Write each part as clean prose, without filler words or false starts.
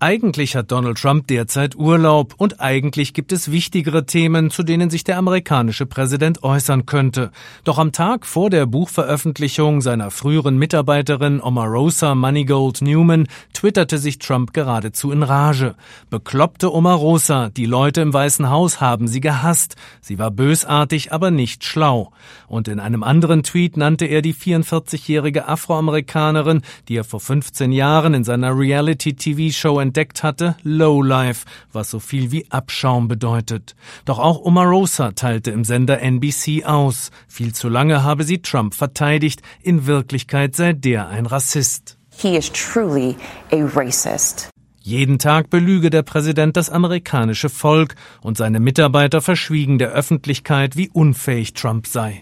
Eigentlich hat Donald Trump derzeit Urlaub und eigentlich gibt es wichtigere Themen, zu denen sich der amerikanische Präsident äußern könnte. Doch am Tag vor der Buchveröffentlichung seiner früheren Mitarbeiterin Omarosa Moneygold Newman twitterte sich Trump geradezu in Rage. Bekloppte Omarosa, die Leute im Weißen Haus haben sie gehasst. Sie war bösartig, aber nicht schlau. Und in einem anderen Tweet nannte er die 44-jährige Afroamerikanerin, die er vor 15 Jahren in seiner Reality-TV-Show entdeckt hatte, Lowlife, was so viel wie Abschaum bedeutet. Doch auch Omarosa teilte im Sender NBC aus. Viel zu lange habe sie Trump verteidigt, in Wirklichkeit sei der ein Rassist. He is truly a racist. Jeden Tag belüge der Präsident das amerikanische Volk und seine Mitarbeiter verschwiegen der Öffentlichkeit, wie unfähig Trump sei.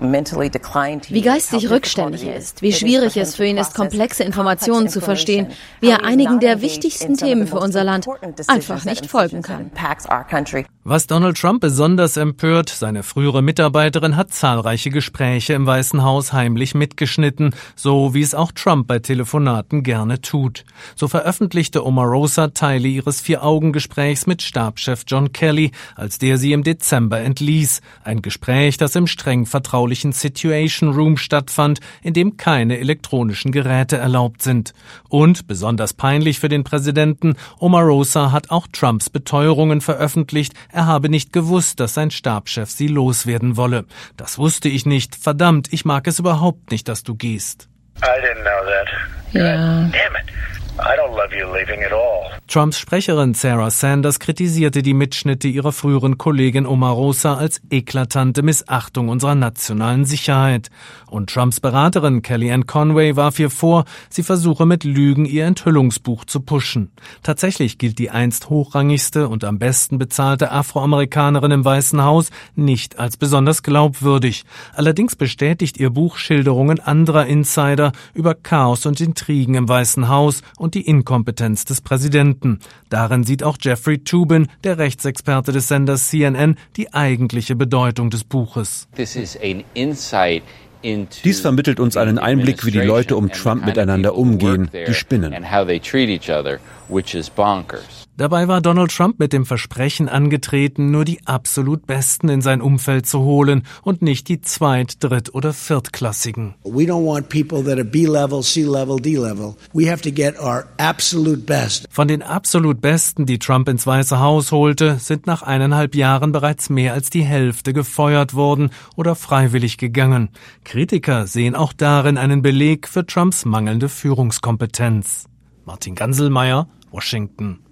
Wie geistig rückständig er ist, wie schwierig es für ihn ist, komplexe Informationen zu verstehen, wie er einigen der wichtigsten Themen für unser Land einfach nicht folgen kann. Was Donald Trump besonders empört, seine frühere Mitarbeiterin hat zahlreiche Gespräche im Weißen Haus heimlich mitgeschnitten, so wie es auch Trump bei Telefonaten gerne tut. So veröffentlichte Omarosa Teile ihres 4-Augen-Gesprächs mit Stabschef John Kelly, als der sie im Dezember entließ. Ein Gespräch, das im streng vertraulichen Situation Room stattfand, in dem keine elektronischen Geräte erlaubt sind. Und, besonders peinlich für den Präsidenten, Omarosa hat auch Trumps Beteuerungen veröffentlicht, er habe nicht gewusst, dass sein Stabschef sie loswerden wolle. Das wusste ich nicht. Verdammt, ich mag es überhaupt nicht, dass du gehst. I didn't know that. Ja. Damn it. I don't love you leaving at all. Trumps Sprecherin Sarah Sanders kritisierte die Mitschnitte ihrer früheren Kollegin Omarosa als eklatante Missachtung unserer nationalen Sicherheit. Und Trumps Beraterin Kellyanne Conway warf ihr vor, sie versuche mit Lügen ihr Enthüllungsbuch zu pushen. Tatsächlich gilt die einst hochrangigste und am besten bezahlte Afroamerikanerin im Weißen Haus nicht als besonders glaubwürdig. Allerdings bestätigt ihr Buch Schilderungen anderer Insider über Chaos und Intrigen im Weißen Haus und die Inkompetenz des Präsidenten. Darin sieht auch Jeffrey Toobin, der Rechtsexperte des Senders CNN, die eigentliche Bedeutung des Buches. Dies vermittelt uns einen Einblick, wie die Leute um Trump miteinander umgehen, die spinnen. Dabei war Donald Trump mit dem Versprechen angetreten, nur die absolut Besten in sein Umfeld zu holen und nicht die Zweit-, Dritt- oder Viertklassigen. We don't want people that are B-level, C-level, D-level. We have to get our absolute best. Von den absolut Besten, die Trump ins Weiße Haus holte, sind nach 1,5 Jahren bereits mehr als die Hälfte gefeuert worden oder freiwillig gegangen. Kritiker sehen auch darin einen Beleg für Trumps mangelnde Führungskompetenz. Martin Ganselmeier, Washington.